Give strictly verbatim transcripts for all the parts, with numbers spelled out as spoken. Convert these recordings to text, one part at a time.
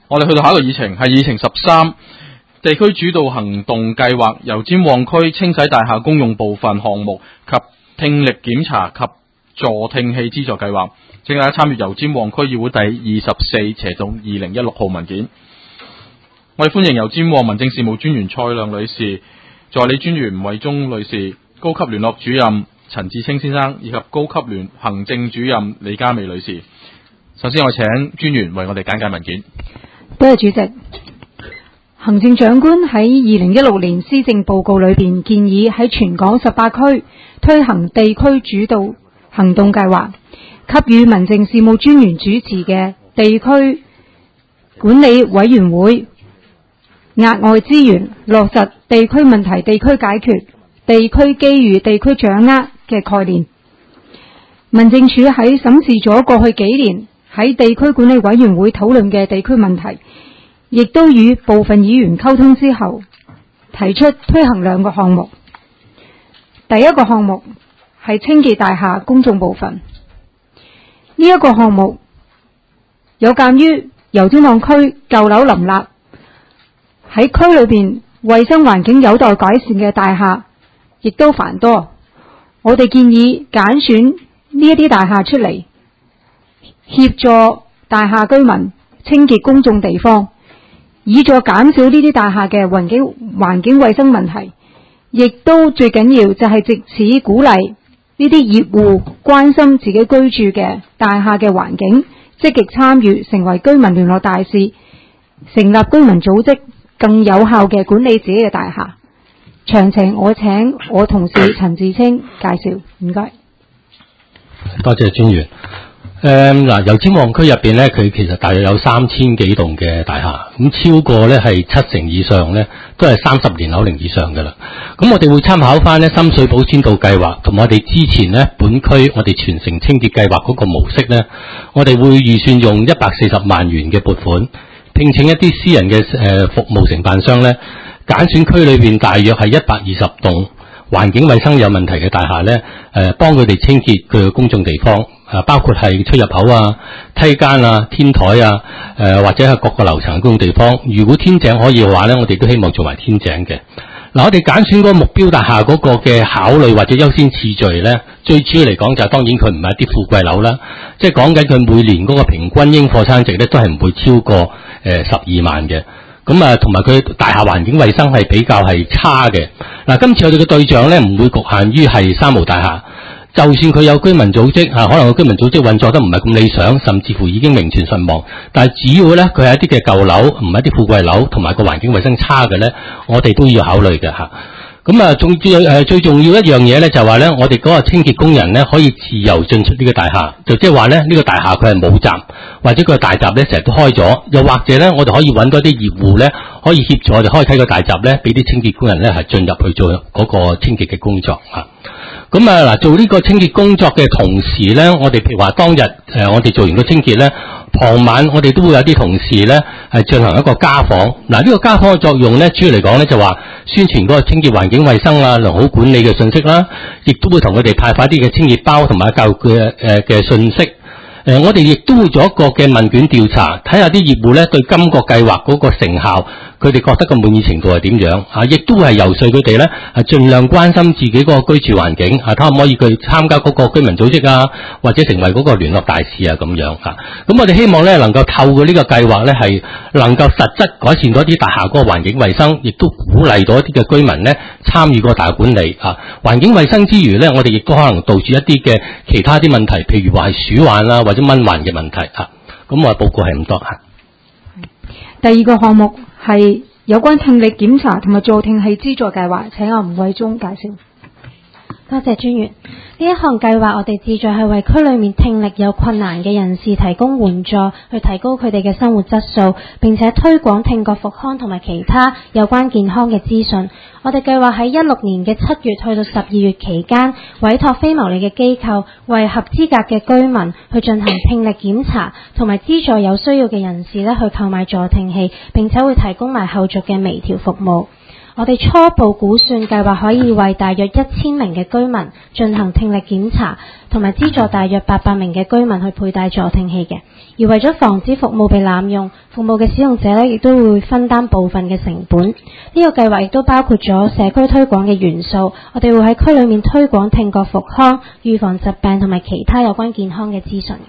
我哋去到下一個議程係議程十三，地區主導行動計劃油尖旺區清洗大廈公用部分項目及聽力檢查及助聽器資助計劃，請大家參閱油尖旺區議會第二十四斜洞二零一六號文件。我哋歡迎油尖旺民政事務專員蔡亮女士、助理專員吳慧忠女士、高級聯絡主任陳志清先生以及高級聯行政主任李嘉美女士。首先我請專員為我哋簡介文件。 多謝主席。行政長官喺二零一六年施政報告裏邊建議喺全港十八區推行地區主導行動計劃，給予民政事務專員主持嘅地區管理委員會額外資源，落實地區問題地區解決、地區機遇地區掌握嘅概念。民政處喺審視咗過去幾年喺地區管理委員會討論嘅地區問題，亦都與部分議員溝通之後，提出推行兩個項目。第一個項目係清潔大廈公眾部分。呢一個項目有鑒於油尖旺區舊樓林立，喺區裏邊衛生環境有待改善嘅大廈亦都繁多，我哋建議揀選呢一啲大廈出嚟，協助大廈居民清潔公眾地方，以助減少呢啲大廈嘅環境環境衛生問題，亦都最緊要就係藉此鼓勵呢啲業戶關心自己居住嘅大廈嘅環境，積極參與成為居民聯絡大使，成立居民組織，更有效嘅管理自己嘅大廈。詳情我請我同事陳志清介紹。唔該。 多謝專員。誒嗱，油尖旺區入邊咧，佢其實大約有三千幾棟嘅大廈，咁超過咧係七成以上咧，都係三十年樓齡以上嘅啦。咁我哋會參考翻咧深水埗先導計劃，同埋我哋之前咧本區我哋全城清潔計劃嗰個模式咧，我哋會預算用一百四十萬元嘅撥款，聘請一啲私人嘅誒服務承辦商咧，揀選區裏邊大約係一百二十棟環境衛生有問題嘅大廈咧，誒幫佢哋清潔佢嘅公眾地方。啊，包括係出入口啊、梯間啊、天台啊，誒、呃、或者係各個樓層公共地方。如果天井可以嘅話咧，我哋都希望做埋天井嘅。嗱、啊，我哋揀選嗰個目標大廈嗰個嘅考慮或者優先次序咧，最主要嚟講就係當然佢唔係一啲富貴樓啦，即係講緊佢每年嗰個平均應課餐值咧都係唔會超過誒十二萬嘅。咁啊，同埋佢大廈環境衛生係比較係差嘅。嗱、啊，今次我哋嘅對象咧唔會局限於係三無大廈。就算佢有居民組織啊，可能個居民組織運作得唔係咁理想，甚至乎已經名存實亡，但係只要咧佢係一啲嘅舊樓，唔係一啲富貴樓，同埋個環境衛生差嘅咧，我哋都要考慮嘅嚇。咁啊，仲最誒最重要一樣嘢咧，就係話咧，我哋嗰個清潔工人咧可以自由進出呢個大廈，就即係話咧呢個大廈佢係冇閘，或者佢個大閘咧成日都開咗，又或者咧我哋可以揾多啲業戶咧可以協助我哋開啓個大閘咧，俾啲清潔工人咧係進入去做嗰個清潔嘅工作嚇。咁啊嗱，做呢個清潔工作嘅同時咧，我哋譬如話當日誒、呃、我哋做完個清潔咧，傍晚我哋都會有啲同事咧係進行一個家訪。嗱，呢個家訪嘅作用咧，主要嚟講咧就話宣傳嗰個清潔環境衛生啊、良好管理嘅信息啦，亦都會同佢哋派發啲嘅清潔包同埋教育嘅誒嘅信息。誒、呃，我哋亦都會做一個嘅問卷調查，睇下啲業戶咧對今個計劃嗰個成效，佢哋覺得個滿意程度係點樣啊？亦都係游說佢哋咧，係盡量關心自己嗰個居住環境啊，睇可唔可以佢參加嗰個居民組織啊，或者成為嗰個聯絡大使啊咁樣啊。咁我哋希望咧能夠透過呢個計劃咧，係能夠實質改善到一啲大廈嗰個環境衛生，亦都鼓勵到一啲嘅居民咧參與個大廈管理啊。環境衛生之餘咧，我哋亦都可能杜絕一啲嘅其他啲問題，譬如話係鼠患啦、啊、或者蚊患嘅問題啊。咁我報告係咁多嚇。 第二個項目係有關聽力檢查同埋助聽器資助計劃，請阿吳慧忠介紹。 多謝專員。呢一項計劃，我哋旨在係為區裏面聽力有困難嘅人士提供援助，去提高佢哋嘅生活質素，並且推廣聽覺復康同埋其他有關健康嘅資訊。我哋計劃喺一六年嘅七月去到十二月期間，委託非牟利嘅機構為合資格嘅居民去進行聽力檢查，同埋資助有需要嘅人士咧去購買助聽器，並且會提供埋後續嘅微調服務。 我哋初步估算計劃可以為大約一千名嘅居民進行聽力檢查，同埋資助大約八百名嘅居民去佩戴助聽器嘅。而為咗防止服務被濫用，服務嘅使用者呢亦都會分擔部分嘅成本。呢、這個計劃亦都包括咗社區推廣嘅元素，我哋會喺區裏面推廣聽覺復康、預防疾病同埋其他有關健康嘅資訊。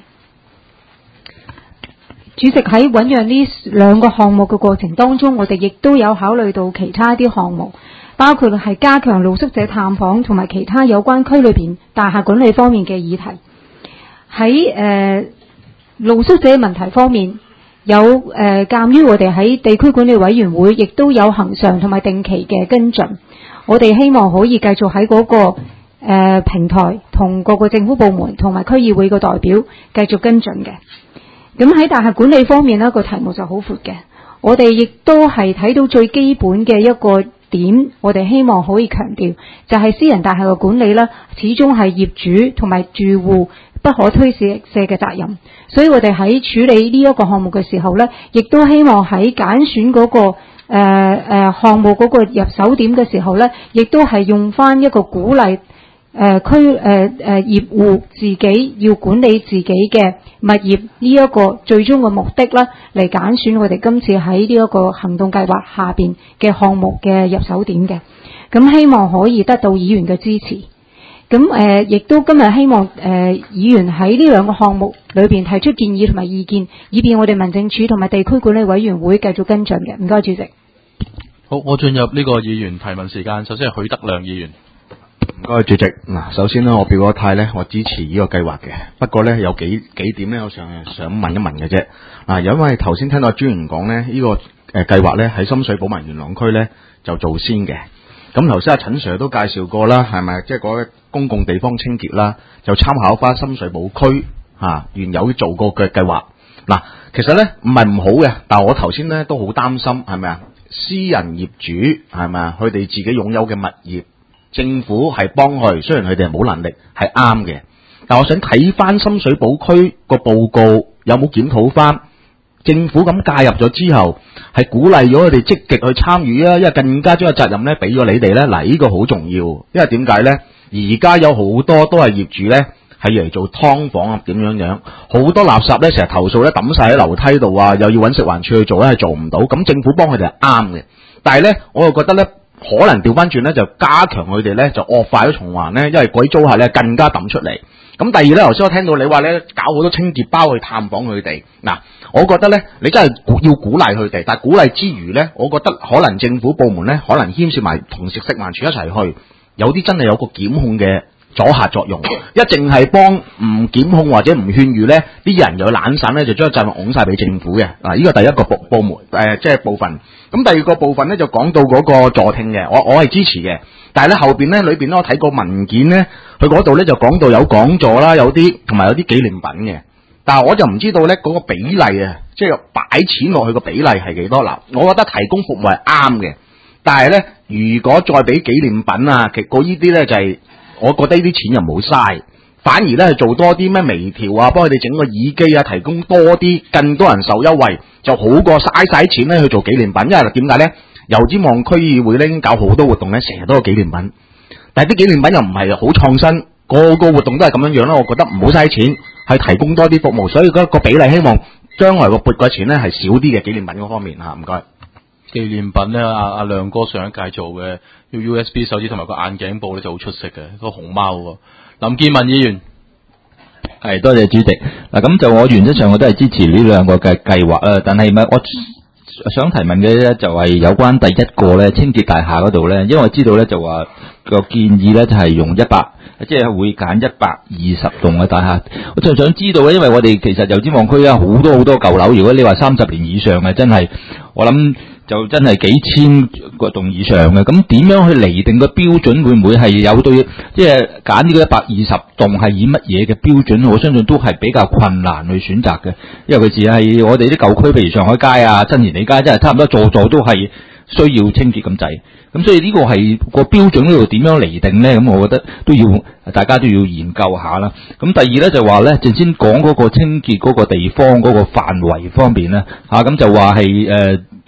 主席，喺醞釀呢兩個項目嘅過程當中，我哋亦都有考慮到其他啲項目，包括係加強露宿者探訪同埋其他有關區裏邊大廈管理方面嘅議題。喺誒、呃、露宿者問題方面，有誒鑒於我哋喺地區管理委員會亦都有恆常同埋定期嘅跟進，我哋希望可以繼續喺嗰、那個誒、呃、平台同各個政府部門同埋區議會嘅代表繼續跟進嘅。咁喺大廈管理方面呢個題目就好闊嘅，我哋亦都係睇到最基本嘅一個點，我哋希望可以強調，就係、是、私人大廈嘅管理呢，始終係業主同埋住戶不可推卸嘅責任。所以我哋喺處理呢一個項目嘅時候呢，亦都希望喺揀選嗰、那個誒誒、呃、項目嗰個入手點嘅時候呢，亦都係用翻一個鼓勵。誒、呃，區誒誒業戶自己要管理自己嘅物業呢一個最終嘅目的啦，嚟揀選我哋今次喺呢一個行動計劃下邊嘅項目嘅入手點嘅。咁希望可以得到議員嘅支持。咁誒，亦、呃、都今日希望誒、呃、議員喺呢兩個項目裏邊提出建議同埋意見，以便我哋民政處同埋地區管理委員會繼續跟進嘅。唔該，主席。 好，我進入呢個議員提問時間。首先係許德亮議員。 唔該，主席。嗱，首先呢，我表個態呢，我支持呢個計劃嘅。不過呢，有幾幾點呢，我想想問一問嘅啫。嗱，因為頭先聽到專員講呢，呢、這個誒計劃呢喺深水埗民元朗區呢就做先嘅。咁頭先阿陳 Sir 都介紹過啦，係咪？即係嗰個公共地方清潔啦，就參考翻深水埗區吓、啊、原有做過嘅計劃。嗱，其實呢唔係唔好嘅，但係我頭先呢都好擔心，係咪啊？私人業主係咪啊？佢哋自己擁有嘅物業。政府係幫佢，雖然佢哋係冇能力，係啱嘅。但我想睇翻深水埗區個報告，有冇檢討翻政府咁介入咗之後，係鼓勵咗佢哋積極去參與啊？因為更加將個責任咧俾咗你哋咧，嗱呢個好重要。因為點解咧？而家有好多都係業主咧，係嚟做劏房啊，點樣樣？好多垃圾咧，成日投訴咧抌晒喺樓梯度啊，又要揾食環署去做咧，係做唔到。咁政府幫佢哋係啱嘅，但係咧，我又覺得咧。可能調翻轉咧，就加強佢哋咧，就惡化咗循環咧，因為嗰啲租客咧更加抌出嚟。咁第二咧，頭先我聽到你話咧，搞好多清潔包去探訪佢哋。嗱，我覺得咧，你真係要鼓勵佢哋，但係鼓勵之餘咧，我覺得可能政府部門咧，可能牽涉埋同食食環署一齊去，有啲真係有個檢控嘅阻嚇作用。一淨係幫唔檢控或者唔勸喻咧，啲人又懶散咧，就將責任拱晒俾政府嘅。嗱，呢個第一個部部門誒、呃，即係部分。咁第二個部分咧就講到嗰個助聽嘅，我我係支持嘅。但係咧後邊咧裏邊咧我睇過文件咧，佢嗰度咧就講到有講座啦，有啲同埋有啲紀念品嘅。但係我就唔知道咧嗰個比例啊，即係擺錢落去個比例係幾多？嗱，我覺得提供服務係啱嘅，但係咧如果再俾紀念品啊，其實呢啲咧就係、是、我覺得呢啲錢又冇嘥。反而咧係做多啲咩微調啊，幫佢哋整個耳機啊，提供多啲更多人受優惠，就好過嘥晒錢咧去做紀念品。因為點解咧？油尖旺區議會咧已經搞好多活動咧，成日都有紀念品，但係啲紀念品又唔係好創新，個個活動都係咁樣樣啦。我覺得唔好嘥錢，係提供多啲服務，所以嗰個比例希望將來個撥嘅錢咧係少啲嘅紀念品嗰方面嚇。唔該。 紀念品咧，阿阿亮哥上一屆做嘅，要 U S B 手指同埋個眼鏡布咧就好出色嘅，個熊貓喎。林建文議員， 係多謝主席。嗱，咁就我原則上我都係支持呢兩個嘅計劃啊，但係咪我想提問嘅咧就係有關第一個咧清潔大廈嗰度咧，因為我知道咧就話個建議咧就係用一百，即係會揀一百二十棟嘅大廈。我就想知道咧，因為我哋其實油尖旺區啊好多好多舊樓，如果你話三十年以上嘅，真係我諗。就真係幾千個棟以上嘅，咁點樣去釐定個標準？會唔會係有對，即係揀呢個一百二十棟係以乜嘢嘅標準？我相信都係比較困難去選擇嘅，因為其實係我哋啲舊區，譬如上海街啊、新填地街，真係差唔多座座都係需要清潔咁滯。咁所以呢個係個標準呢度點樣釐定呢？咁我覺得都要大家都要研究下啦。咁第二呢，就話呢，正先講嗰個清潔嗰個地方嗰個範圍方面呢，嚇、啊、咁就話係誒。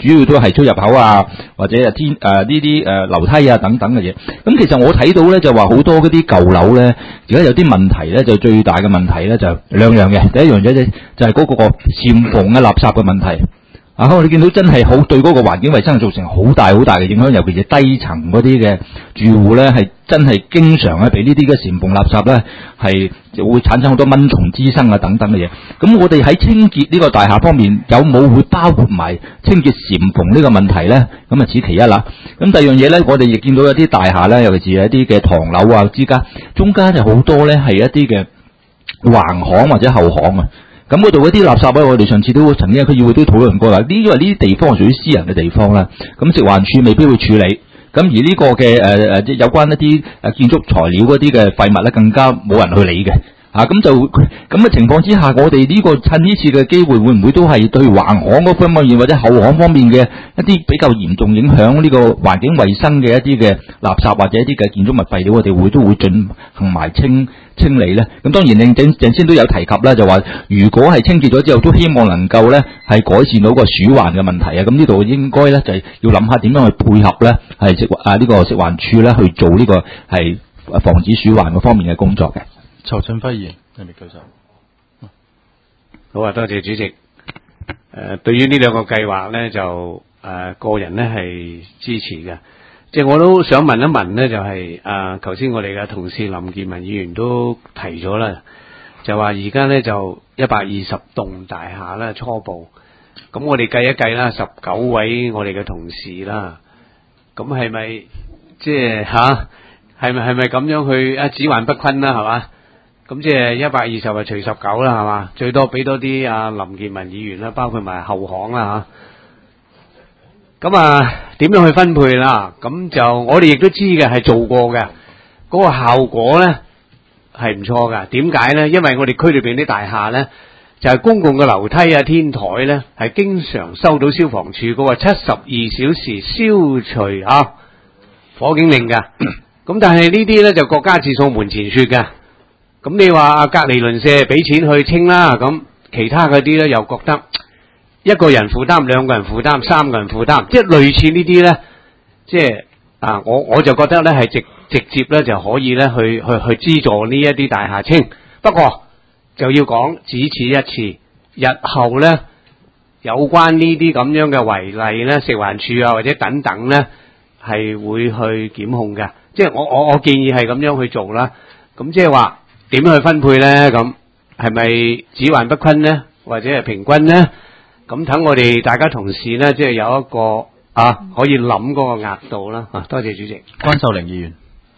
主要都係出入口啊，或者係天誒呢啲誒樓梯啊等等嘅嘢。咁其實我睇到咧就話好多嗰啲舊樓咧，而家有啲問題咧，就最大嘅問題咧就兩樣嘅。第一樣嘢咧就係嗰個簷篷嘅垃圾嘅問題。啊！我哋見到真係好對嗰個環境衛生造成好大好大嘅影響，尤其是低層嗰啲嘅住戶咧，係真係經常咧俾呢啲嘅簷篷垃圾咧係會產生好多蚊蟲滋生啊等等嘅嘢。咁我哋喺清潔呢個大廈方面有冇會包括埋清潔簷篷呢個問題咧？咁啊，此其一啦。咁第二樣嘢咧，我哋亦見到有啲大廈咧，尤其是一啲嘅唐樓啊之間，中間就好多咧係一啲嘅橫巷或者後巷啊。咁嗰度嗰啲垃圾咧，我哋上次都曾經喺區議會都討論過啦。呢因為呢啲地方係屬於私人嘅地方啦，咁食環署未必會處理。咁而呢個嘅誒誒即係有關一啲誒建築材料嗰啲嘅廢物咧，更加冇人去理嘅。啊，咁就咁嘅情況之下，我哋呢、這個趁呢次嘅機會，會唔會都係對橫巷嗰方面或者後巷方面嘅一啲比較嚴重影響呢個環境衛生嘅一啲嘅垃圾或者一啲嘅建築物廢料，我哋會都會進行埋清清理咧？咁當然，你正正先都有提及啦，就話如果係清潔咗之後，都希望能夠咧係改善到個鼠患嘅問題啊。咁呢度應該咧就係要諗下點樣去配合咧，係食啊呢個食環署咧去做呢個係防止鼠患嗰方面嘅工作嘅。 曹俊輝議員，你哋舉手。 好啊，多謝主席。誒、呃，對於呢兩個計劃咧，就誒、呃、個人咧係支持嘅。即係我都想問一問咧，就係啊，頭先我哋嘅同事林健文議員都提咗啦，就話而家咧就一百二十棟大廈啦，初步。咁我哋計一計啦，十九位我哋嘅同事啦，咁係咪即係吓？係咪係咪咁樣去啊？子患不均啦，係嘛？咁即係一百二十啊，除十九啦，係嘛？最多俾多啲啊林健文議員啦，包括埋後巷啦吓。咁啊，點樣去分配啦？咁就我哋亦都知嘅，係做過嘅，嗰個效果咧係唔錯噶。點解咧？因為我哋區裏邊啲大廈咧，就係公共嘅樓梯啊、天台咧，係經常收到消防處嗰個七十二小時消除啊火警令噶。咁但係呢啲咧就國家自掃門前雪嘅。咁你話隔離鄰舍俾錢去清啦，咁其他嗰啲咧又覺得一個人負擔、兩個人負擔、三個人負擔，即係類似呢啲咧，即係啊，我我就覺得咧係直直接咧就可以咧去去去資助呢一啲大廈清。不過就要講只此一次，日後咧有關呢啲咁樣嘅違例咧，食環署啊或者等等咧係會去檢控嘅。即係我我我建議係咁樣去做啦。咁即係話。點樣去分配咧？咁係咪子患不均咧，或者係平均咧？咁等我哋大家同事咧，即係有一個啊，可以諗嗰個額度啦。啊，多謝主席。 關秀玲議員，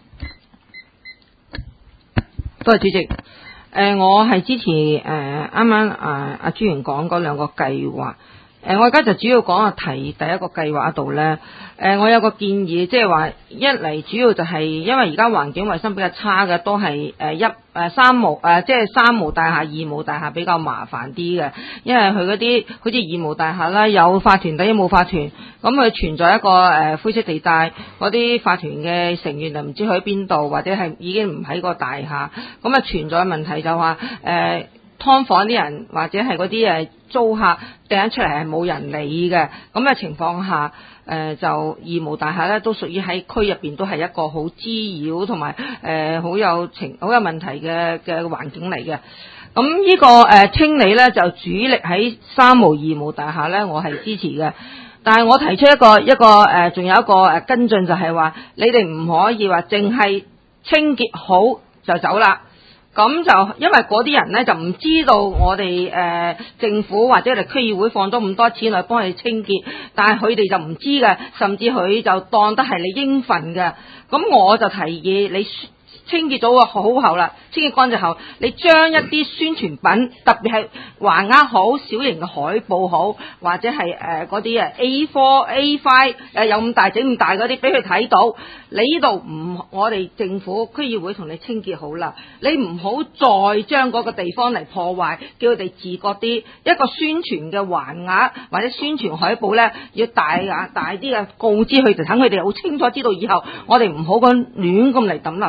多謝主席。誒、呃，我係支持誒啱啱啊阿朱元講嗰兩個計劃。誒、呃，我而家就主要講下提第一個計劃度咧。誒、呃，我有個建議，即係話一嚟主要就係因為而家環境衛生比較差嘅，都係誒一誒三無誒，即係三無大廈、二無大廈比較麻煩啲嘅，因為佢嗰啲好似二無大廈啦，有法團，第一冇法團，咁佢存在一個誒灰色地帶，嗰啲法團嘅成員就唔知去邊度，或者係已經唔喺個大廈，咁啊存在問題就話誒劏房啲人或者係嗰啲誒租客掟出嚟係冇人理嘅，咁嘅情況下。誒、呃、就二無大廈咧，都屬於喺區入邊都係一個好滋擾同埋誒好有情好有問題嘅嘅環境嚟嘅。咁呢、這個誒、呃、清理咧就主力喺三無二無大廈咧，我係支持嘅。但係我提出一個一個誒，仲、呃、有一個誒跟進就係話，你哋唔可以話淨係清潔好就走啦。咁就因為嗰啲人咧就唔知道我哋誒、呃、政府或者係區議會放咗咁多錢去幫佢清潔，但係佢哋就唔知嘅，甚至佢就當得係你應份嘅。咁我就提議你清潔咗好後啦，清潔乾淨後，你將一啲宣傳品，特別係橫額好、小型嘅海報好，或者係誒嗰啲啊 A 四、A 五 誒有咁大整咁大嗰啲，俾佢睇到。你呢度唔，我哋政府區議會同你清潔好啦，你唔好再將嗰個地方嚟破壞，叫佢哋自覺啲。一個宣傳嘅橫額或者宣傳海報咧，要大啊大啲嘅告知佢哋，等佢哋好清楚知道以後我哋唔好咁亂咁嚟抌垃圾係好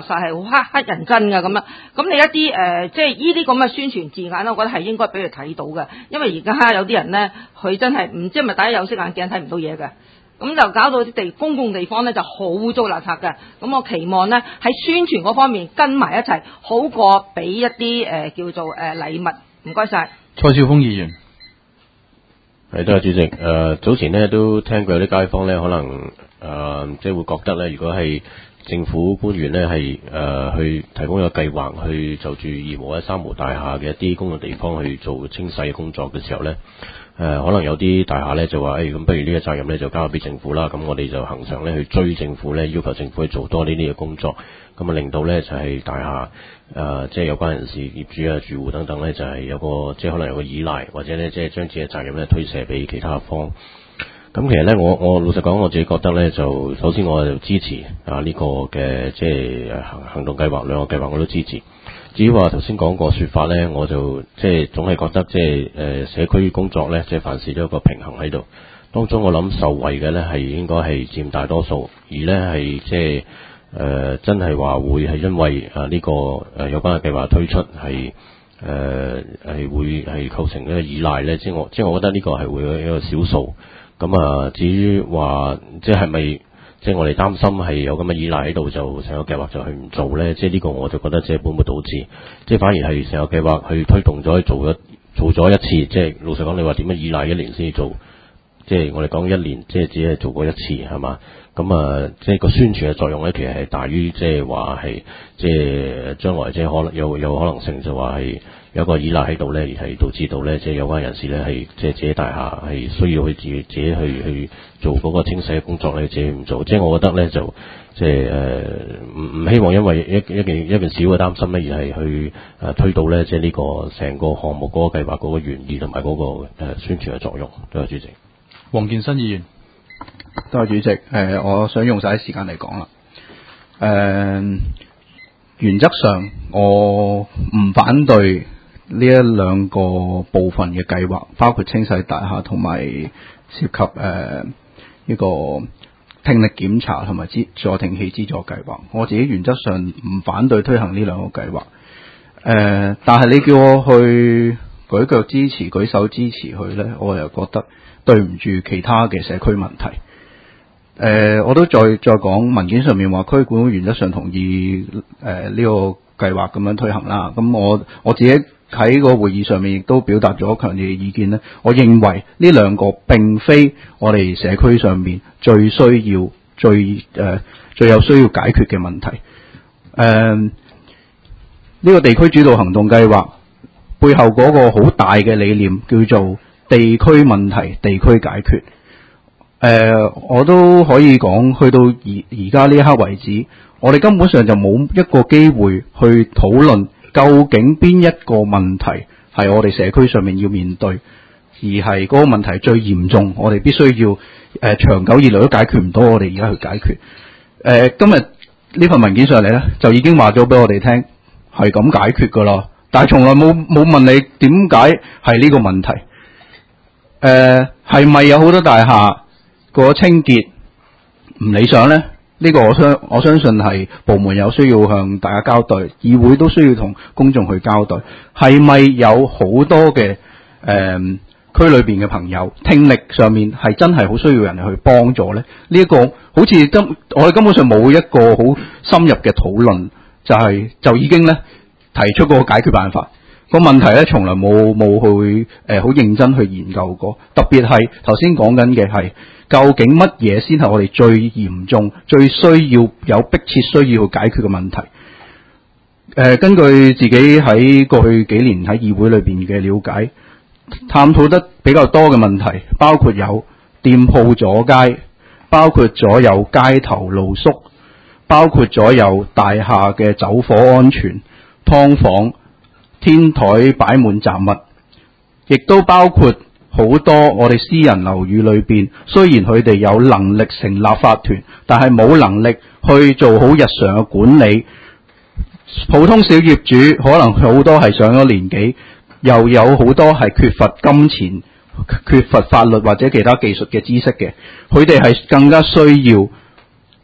黑黑人憎㗎咁樣。咁你一啲誒、呃、即係呢啲咁嘅宣傳字眼，我覺得係應該俾佢睇到嘅，因為而家有啲人咧，佢真係唔知係咪戴有色眼鏡睇唔到嘢嘅。咁就搞到啲地公共地方咧就好污糟垃圾嘅。咁我期望咧喺宣傳嗰方面跟埋一齊，好過俾一啲誒、呃、叫做誒、呃、禮物。唔該晒。 蔡少峰議員。 係，多謝主席。誒、呃，早前呢都聽過有啲街坊咧，可能誒、呃、即係會覺得咧，如果係政府官員咧係誒去提供一個計劃，去就住二無或者三無大廈嘅一啲公共地方去做清洗嘅工作嘅時候咧，誒、呃、可能有啲大廈咧就話，誒、哎、咁不如呢個責任咧就交俾政府啦。咁我哋就恆常咧去追政府咧，要求政府去做多呢啲嘅工作，咁啊令到咧就係、是、大廈。誒、呃，即係有關人士、業主啊、住戶等等咧，就係、是、有個即係可能有個依賴，或者咧即係將自己嘅責任咧推卸俾其他方。咁其實咧，我我老實講，我自己覺得咧，就首先我就支持啊呢、這個嘅即係行行動計劃兩個計劃我都支持。至於話頭先講個說法咧，我就即係總係覺得即係誒、呃、社區工作咧，即係凡事都有一個平衡喺度。當中我諗受惠嘅咧係應該係佔大多數，而咧係即係。誒、呃，真係話會係因為啊呢、這個誒、呃、有關嘅計劃推出係誒係會係構成一個依賴咧，即係我即係我覺得呢個係會有一個少數。咁啊，至於話即係係咪即係我哋擔心係有咁嘅依賴喺度，就成個計劃就係唔做咧？即係呢個我就覺得即係本末倒置，即係反而係成個計劃去推動咗做咗做咗一次。即係老實講，你話點樣依賴一年先至做？即係我哋講一年，即係只係做過一次，係嘛？咁啊，即係個宣傳嘅作用咧，其實係大於即係話係即係將來即係可能有有可能性就話係有個依賴喺度咧，而係導致到咧即係有關人士咧係即係自己大廈係需要去自己自己去去做嗰個清洗嘅工作咧，自己唔做。即係我覺得咧就即係誒唔唔希望因為一一件一件小嘅擔心咧，而係去誒推到咧即係呢個成個項目嗰個計劃嗰個原意同埋嗰個誒宣傳嘅作用。多謝主席。 黃健新議員。 多謝主席。誒、呃，我想用晒啲時間嚟講啦。誒、呃，原則上我唔反對呢一兩個部分嘅計劃，包括清洗大廈同埋涉及誒呢、呃這個聽力檢查同埋資助聽器資助計劃。我自己原則上唔反對推行呢兩個計劃。誒、呃，但係你叫我去舉腳支持、舉手支持佢咧，我又覺得對唔住其他嘅社區問題。誒、呃，我都再再講文件上面話區管原則上同意誒呢、呃這個計劃咁樣推行啦。咁我我自己喺個會議上面亦都表達咗強烈嘅意見咧。我認為呢兩個並非我哋社區上面最需要、最誒、呃、最有需要解決嘅問題。誒、呃，呢、這個地區主導行動計劃背後嗰個好大嘅理念叫做地區問題地區解決。誒、呃，我都可以講，去到而而家呢一刻為止，我哋根本上就冇一個機會去討論究竟邊一個問題係我哋社區上面要面對，而係嗰個問題最嚴重，我哋必須要誒、呃、長久以來都解決唔到，我哋而家去解決。誒、呃，今日呢份文件上嚟咧，就已經話咗俾我哋聽係咁解決噶啦，但係從來冇冇問你點解係呢個問題。誒、呃，係咪有好多大廈個清潔唔理想呢？呢、這個我相我相信係部門有需要向大家交代，議會都需要同公眾去交代。係咪有好多嘅誒、呃、區裏邊嘅朋友聽力上面係真係好需要人去幫助呢？呢、這、一個好似根我哋根本上冇一個好深入嘅討論，就係、是、就已經呢提出個解決辦法。個問題咧，從來冇冇去誒好、呃、認真去研究過。特別係頭先講緊嘅係，究竟乜嘢先係我哋最嚴重、最需要有迫切需要解決嘅問題？誒、呃，根據自己喺過去幾年喺議會裏邊嘅了解，探討得比較多嘅問題，包括有店鋪阻街，包括咗有街頭露宿，包括咗有大廈嘅走火安全、劏房、天台擺滿雜物，亦都包括好多我哋私人樓宇裏邊，雖然佢哋有能力成立法團，但係冇能力去做好日常嘅管理。普通小業主可能好多係上咗年紀，又有好多係缺乏金錢、缺乏法律或者其他技術嘅知識嘅，佢哋係更加需要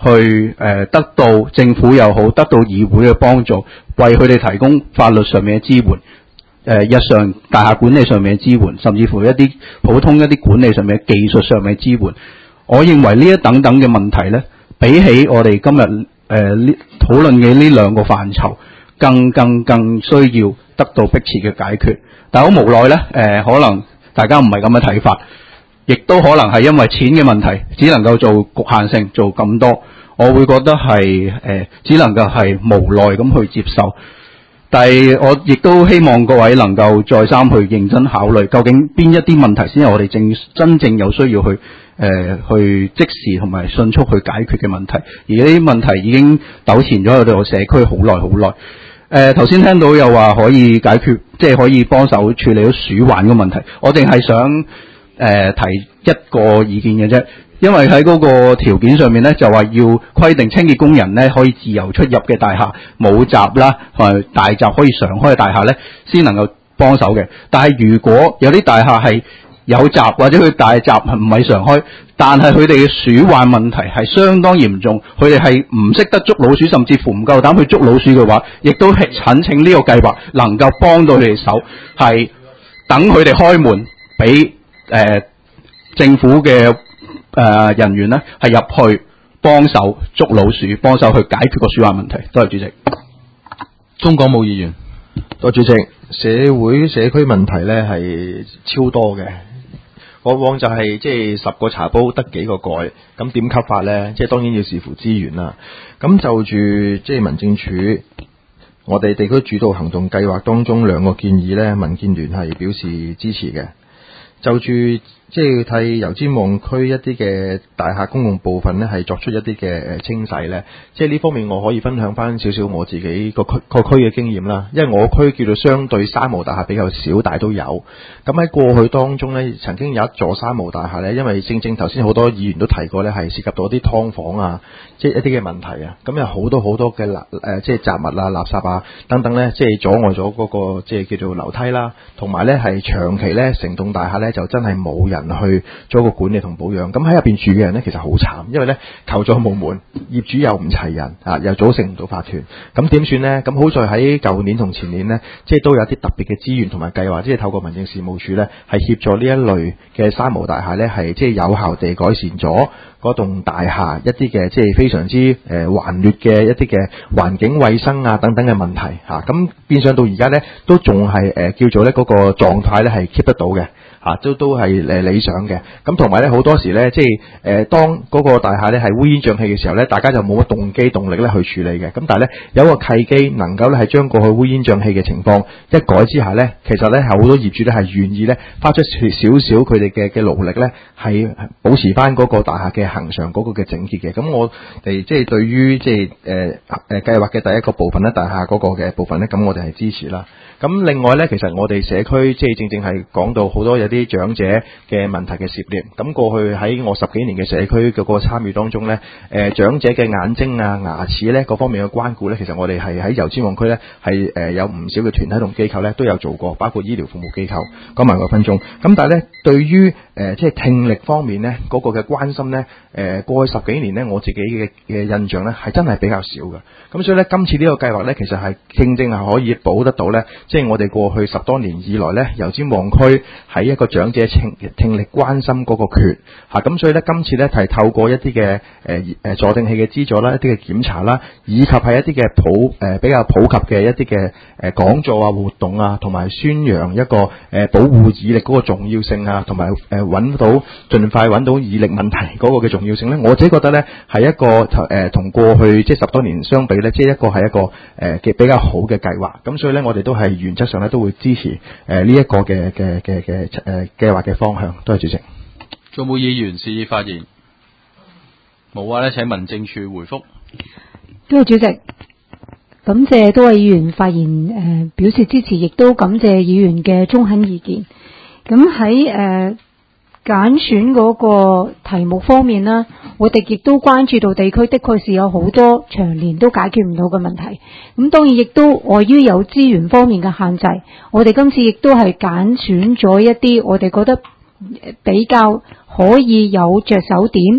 去誒、呃、得到政府又好，得到議會嘅幫助，為佢哋提供法律上面嘅支援，誒、呃、日常大廈管理上面嘅支援，甚至乎一啲普通一啲管理上面嘅技術上面嘅支援。我認為呢一等等嘅問題咧，比起我哋今日誒呢討論嘅呢兩個範疇，更更更需要得到迫切嘅解決。但好無奈咧，誒、呃、可能大家唔係咁嘅睇法，亦都可能係因為錢嘅問題，只能夠做局限性，做咁多。我會覺得係誒、呃，只能夠係無奈咁去接受。但係我亦都希望各位能夠再三去認真考慮，究竟邊一啲問題先係我哋正真正有需要去誒、呃、去即時同埋迅速去解決嘅問題。而呢啲問題已經糾纏咗我哋個社區好耐好耐。誒頭先聽到又話可以解決，即係可以幫手處理到鼠患嘅問題。我淨係想誒、呃、提一個意見嘅啫。因為喺嗰個條件上面咧，就話要規定清潔工人咧可以自由出入嘅大廈，冇閘啦，同埋大閘可以常開嘅大廈咧，先能夠幫手嘅。但係如果有啲大廈係有閘或者佢大閘唔係常開，但係佢哋嘅鼠患問題係相當嚴重，佢哋係唔識得捉老鼠，甚至乎唔夠膽去捉老鼠嘅話，亦都係懇請呢個計劃能夠幫到佢哋手，係等佢哋開門俾誒、呃、政府嘅。誒、呃、人員咧係入去幫手捉老鼠，幫手去解決個鼠患問題。多謝主席。 鍾廣武議員， 多謝主席。社會社區問題咧係超多嘅，往往就係即係十個茶煲得幾個蓋，咁點吸法咧？即係當然要視乎資源啦。咁就住即係民政處，我哋地區主導行動計劃當中兩個建議咧，民建聯係表示支持嘅。就住即係替油尖旺區一啲嘅大廈公共部分咧，係作出一啲嘅誒清洗咧。即係呢方面，我可以分享翻少少我自己個區個區嘅經驗啦。因為我區叫做相對三無大廈比較少，但係都有。咁喺過去當中咧，曾經有一座三無大廈咧，因為正正頭先好多議員都提過咧，係涉及到啲劏房啊，即係一啲嘅問題啊。咁有好多好多嘅垃誒，即係雜物啊、垃圾啊等等咧，即係阻礙咗嗰個即係叫做樓梯啦，同埋咧係長期咧成棟大廈咧就真係冇人去做一個管理同保養。咁喺入邊住嘅人咧，其實好慘，因為咧求助無門，業主又唔齊人啊，又組成唔到法團。咁點算咧？咁好在喺舊年同前年咧，即係都有啲特別嘅資源同埋計劃，即係透過民政事務處咧，係協助呢一類嘅三無大廈咧，係即係有效地改善咗嗰棟大廈一啲嘅即係非常之誒頑劣嘅一啲嘅環境衛生啊等等嘅問題嚇。咁、啊、變相到而家咧都仲係誒叫做咧嗰個狀態咧係 keep 得到嘅。啊，都都係誒理想嘅，咁同埋咧好多時咧，即係誒、呃、當嗰個大廈咧係烏煙瘴氣嘅時候咧，大家就冇乜動機動力咧去處理嘅。咁但係咧有一個契機，能夠咧係將過去烏煙瘴氣嘅情況一改之下咧，其實咧係好多業主咧係願意咧花出少少佢哋嘅嘅勞力咧，係保持翻嗰個大廈嘅恆常嗰個嘅整潔嘅。咁我哋即係對於即係誒誒計劃嘅第一個部分咧，大廈嗰個嘅部分咧，咁我哋係支持啦。咁另外咧，其實我哋社區即係正正係講到好多有啲長者嘅問題嘅涉獵。咁過去喺我十幾年嘅社區嘅個參與當中咧，誒、呃、長者嘅眼睛啊、牙齒咧各方面嘅關顧咧，其實我哋係喺油尖旺區咧係誒有唔少嘅團體同機構咧都有做過，包括醫療服務機構。講埋個分鐘。咁但係咧，對於誒、呃、即係聽力方面咧嗰、那個嘅關心咧，誒、呃、過去十幾年咧我自己嘅嘅印象咧係真係比較少嘅。咁所以咧，今次呢個計劃咧，其實係正正係可以補得到咧。即係我哋過去十多年以來咧，油尖旺區喺一個長者聽聽力關心嗰個缺嚇，咁、啊、所以咧今次咧係透過一啲嘅誒誒助聽器嘅資助啦，一啲嘅檢查啦，以及係一啲嘅普誒、呃、比較普及嘅一啲嘅誒講座啊活動啊，同埋宣揚一個誒、呃、保護耳力嗰個重要性啊，同埋誒揾到盡快揾到耳力問題嗰個嘅重要性咧，我自己覺得咧係一個誒同、呃、過去即係十多年相比咧，即係一個係一個誒嘅、呃、比較好嘅計劃。咁所以咧，我哋都係原則上咧都會支持誒呢一個嘅嘅嘅嘅誒計劃嘅方向。多謝主席。 仲有冇議員示意發言？冇啊，咧請民政處回覆。 多謝主席，感謝多位議員發言誒、呃、表示支持，亦都感謝議員嘅中肯意見。咁喺誒揀選嗰個題目方面啦，我哋亦都關注到地區的確是有好多長年都解決唔到嘅問題。咁當然亦都礙於有資源方面嘅限制，我哋今次亦都係揀選咗一啲我哋覺得比較可以有着手點，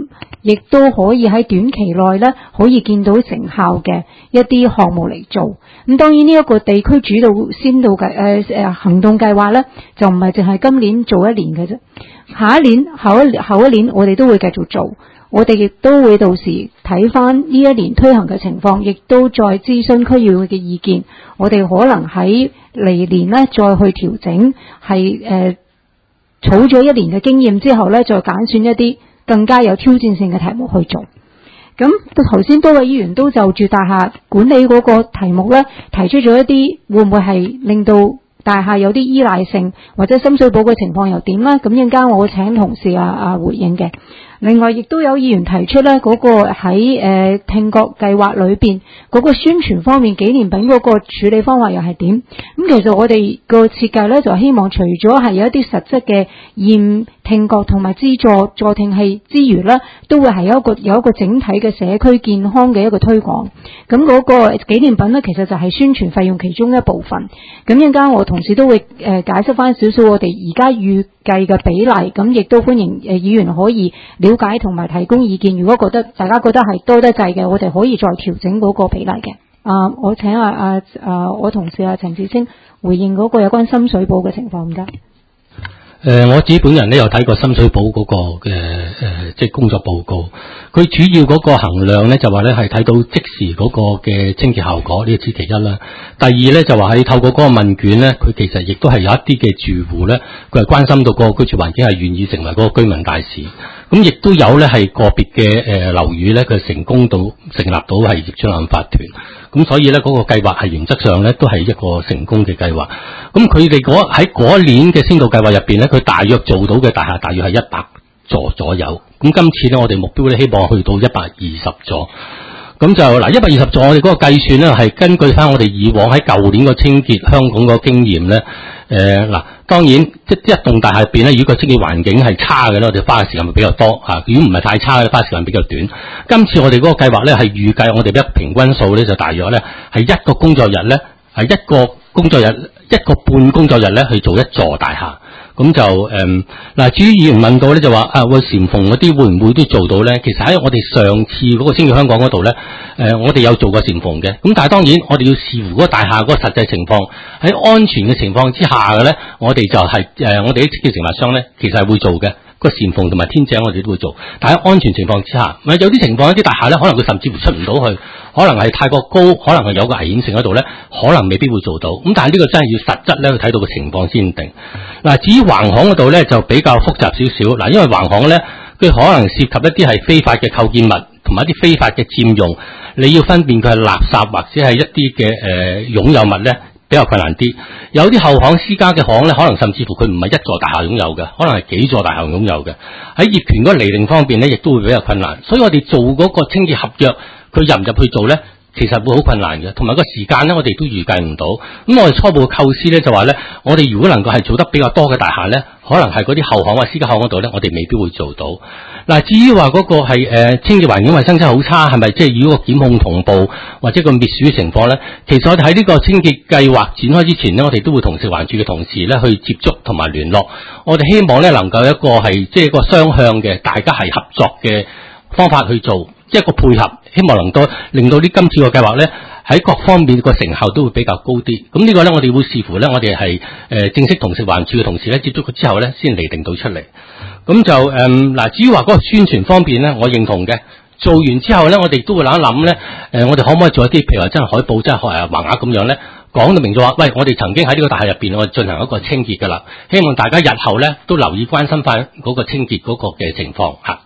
亦都可以喺短期內咧可以見到成效嘅一啲項目嚟做。咁當然呢一個地區主導先導計誒誒行動計劃咧，就唔係淨係今年做一年嘅啫，下一年、後一後一年我哋都會繼續做。我哋亦都會到時睇翻呢一年推行嘅情況，亦都再諮詢區議會嘅意見。我哋可能喺嚟年咧再去調整，係誒儲咗一年嘅經驗之後咧，再揀選一啲更加有挑戰性嘅題目去做。咁頭先多位議員都就住大廈管理嗰個題目咧，提出咗一啲會唔會係令到大廈有啲依賴性，或者深水埗嘅情況又點啦？咁陣間我會請同事啊啊回應嘅。另外，亦都有議員提出咧，嗰、那個喺誒、呃、聽覺計劃裏邊嗰個宣傳方面，紀念品嗰個處理方法又係點？咁、嗯、其實我哋個設計咧，就希望除咗係有一啲實質嘅驗聽覺同埋資助助聽器之餘咧，都會係有一個有一個整體嘅社區健康嘅一個推廣。咁嗰個紀念品咧，其實就係宣傳費用其中一部分。咁陣間我同事都會誒、呃、解釋翻少少我哋而家預計嘅比例，咁亦都歡迎誒議員可以了解同埋提供意見。如果覺得大家覺得係多得滯嘅，我哋可以再調整嗰個比例嘅。啊，我請啊啊啊我同事啊陳志清回應嗰個有關深水埗嘅情況。唔該。 誒、呃，我自己本人咧有睇過深水埗嗰個嘅誒、呃，即係工作報告。佢主要嗰個衡量咧就話咧係睇到即時嗰個嘅清潔效果，呢個之其一啦。第二咧就話係透過嗰個問卷咧，佢其實亦都係有一啲嘅住戶咧，佢係關心到嗰個居住環境係願意成為嗰個居民大使。咁亦都有咧係個別嘅誒樓宇咧，佢成功到成立到係業主立案法團。咁所以咧嗰、那個計劃係原則上咧都係一個成功嘅計劃。咁佢哋嗰喺嗰一年嘅先導計劃入邊咧，佢大約做到嘅大廈大約係一百座左右。咁今次咧我哋目標咧希望去到一百二十座。咁就嗱一百二十座，我哋嗰個計算咧係根據翻我哋以往喺舊年個清潔香港個經驗咧。誒嗱，當然即一棟大廈入邊咧，如果個清潔環境係差嘅咧，我哋花嘅時間會比較多嚇；如果唔係太差嘅，花嘅時間比較短。今次我哋嗰個計劃咧係預計我哋一平均數咧就大約咧係一個工作日咧係一個工作日一個半工作日咧去做一座大廈。咁就誒嗱，至於議員問到咧就話啊，會簷篷嗰啲會唔會都做到咧？其實喺我哋上次嗰個清潔香港嗰度咧，誒、呃、我哋有做過簷篷嘅。咁但係當然我哋要視乎嗰個大廈嗰個實際情況，喺安全嘅情況之下嘅咧，我哋就係、是、誒、呃、我哋啲清潔承辦商咧，其實係會做嘅。個簷篷同埋天井我哋都會做，但喺安全情況之下，咪有啲情況一啲大廈咧，可能佢甚至乎出唔到去，可能係太過高，可能係有個危險性喺度咧，可能未必會做到。咁但係呢個真係要實質咧去睇到個情況先定。嗱，至於橫巷嗰度咧就比較複雜少少。嗱，因為橫巷咧佢可能涉及一啲係非法嘅構建物，同埋一啲非法嘅佔用，你要分辨佢係垃圾或者係一啲嘅誒擁有物咧，比較困難啲。有啲後巷私家嘅巷咧，可能甚至乎佢唔係一座大廈擁有嘅，可能係幾座大廈擁有嘅。喺業權嗰個釐定方面咧，亦都會比較困難。所以我哋做嗰個清潔合約，佢入唔入去做咧，其實會好困難嘅。同埋個時間咧，我哋都預計唔到。咁我哋初步嘅構思咧就話咧，我哋如果能夠係做得比較多嘅大廈咧，可能係嗰啲後巷或私家巷嗰度咧，我哋未必會做到。嗱，至於話嗰個係誒清潔環境衞生真係好差，係咪即係與個檢控同步或者個滅鼠嘅情況咧？其實我哋喺呢個清潔計劃展開之前咧，我哋都會同食環署嘅同事咧去接觸同埋聯絡。我哋希望咧能夠一個係即係一個雙向嘅，大家係合作嘅方法去做，一個配合，希望能夠令到呢今次個計劃咧喺各方面個成效都會比較高啲。咁呢個咧我哋會視乎咧，我哋係誒正式同食環署嘅同事咧接觸佢之後咧，先釐定到出嚟。咁就誒嗱、嗯，至於話嗰個宣傳方面咧，我認同嘅。做完之後咧，我哋都會諗一諗咧，誒、呃，我哋可唔可以做一啲，譬如話真係海報、真係誒橫額咁樣咧，講到明咗話，喂，我哋曾經喺呢個大廈入邊，我哋進行一個清潔㗎啦。希望大家日後咧都留意關心翻嗰個清潔嗰個嘅情況嚇。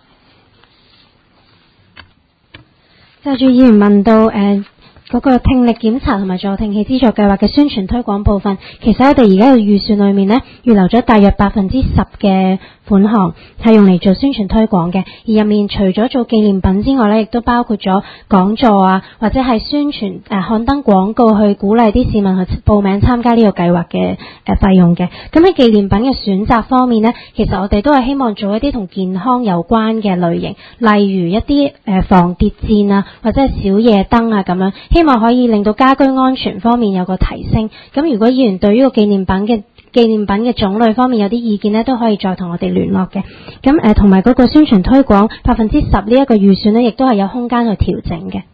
就住議員問到誒。呃嗰個聽力檢查同埋助聽器資助計劃嘅宣傳推廣部分，其實我哋而家嘅預算裏面呢，預留咗大約百分之十嘅款項係用嚟做宣傳推廣嘅，而入面除咗做紀念品之外呢，亦都包括咗講座啊，或者係宣傳誒刊登廣告去鼓勵啲市民去報名參加呢個計劃嘅誒費用嘅。咁喺紀念品嘅選擇方面呢，其實我哋都係希望做一啲同健康有關嘅類型，例如一啲誒防跌箭啊，或者係小夜燈啊咁樣。希望可以令到家居安全方面有個提升。咁如果議員對於個紀念品嘅紀念品嘅種類方面有啲意見呢，都可以再同我哋聯絡嘅。咁誒同埋嗰個宣傳推廣百分之十呢一個預算呢，亦都係有空間去調整嘅。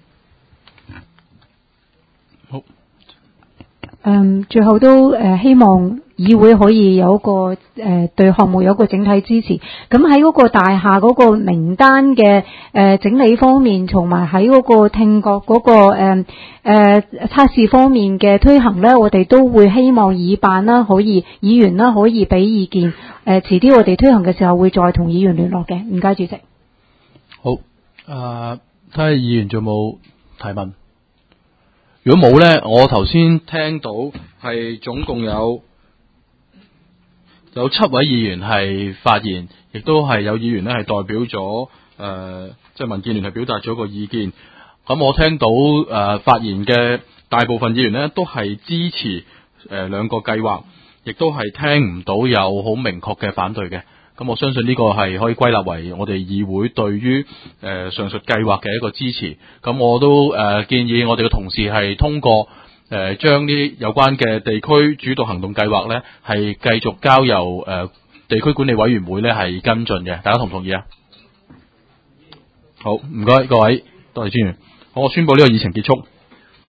好。 嗯，最後都誒、呃、希望議會可以有一個誒、呃、對項目有一個整體支持。咁喺嗰個大廈嗰個名單嘅誒、呃、整理方面，同埋喺嗰個聽覺嗰、那個誒誒測試方面嘅推行咧，我哋都會希望議辦啦，可以議員啦可以俾意見。誒、呃，遲啲我哋推行嘅時候會再同議員聯絡嘅。唔該，主席。 好，誒、呃，睇下議員仲有冇提問？如果冇咧，我頭先聽到係總共有有七位議員係發言，亦都係有議員咧係代表咗誒，即、呃、係、就是、民建聯係表達咗個意見。咁我聽到誒、呃、發言嘅大部分議員咧都係支持誒兩、呃、個計劃，亦都係聽唔到有好明確嘅反對嘅。咁我相信呢個係可以歸納為我哋議會對於誒、呃、上述計劃嘅一個支持。咁我都誒、呃、建議我哋嘅同事係通過誒將呢有關嘅地區主導行動計劃咧係繼續交由誒、呃、地區管理委員會咧係跟進嘅。大家同唔同意啊？好，唔該各位，多謝專員。好，我宣布呢個議程結束。